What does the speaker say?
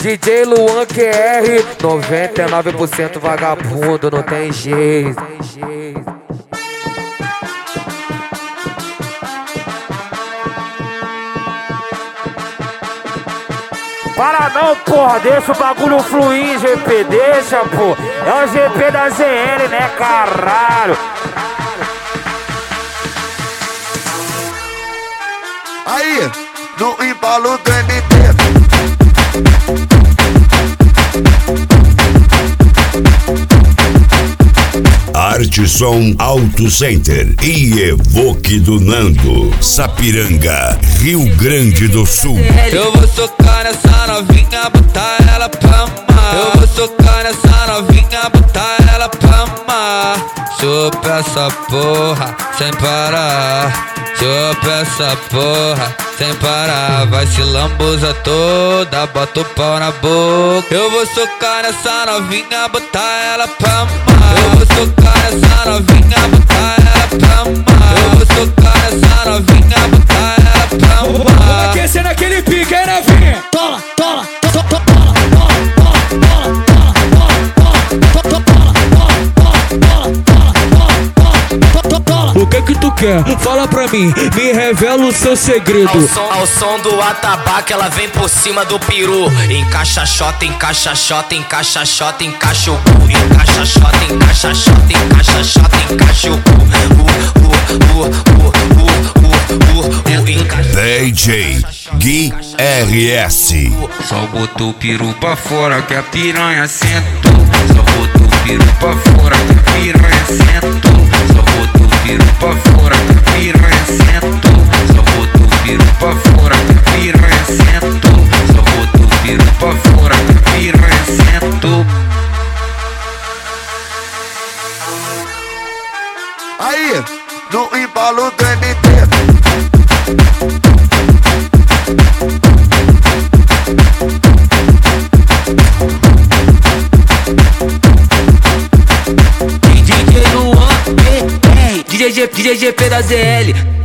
DJ Luan QR, 99% vagabundo, não tem jeito. Para não, porra, deixa o bagulho fluir, GP, deixa, pô. É o GP da ZL, né, caralho? Aí, no embalo do MT. Arte Som Auto Center e Evoque do Nando, Sapiranga, Rio Grande do Sul. Eu vou socar nessa novinha, botar ela pra amar. Eu vou socar nessa novinha, botar ela pra amar. Chupa essa porra sem parar. Chupa essa porra sem parar. Vai se lambuza toda, bota o pau na boca. Eu vou socar nessa novinha, botar ela pra amar. Eu vou socar nessa novinha, botar ela pra amar. Eu vou socar nessa novinha, botar ela pra amar. Vamos aquecer naquele pique, hein, novinha? Tola, tola, tola, tola, tola, o que tu quer? Fala pra mim, me revela o seu segredo. Ao som do atabaque, ela vem por cima do peru. Encaixa xota, encaixa xota, encaixa xota, encaixa o cu. Encaixa xota, encaixa xota, encaixa xota, encaixa o cu. DJ Gui RS. Só botou o peru pra fora que a piranha sentou. Só botou o peru pra fora que a piranha sentou. Só botou o peru pra fora que a piranha sentou. Só botou o peru pra fora que a piranha sentou. Só botou o peru pra fora que a piranha sentou. Aí, no embalo do MT. DJ GP da ZL.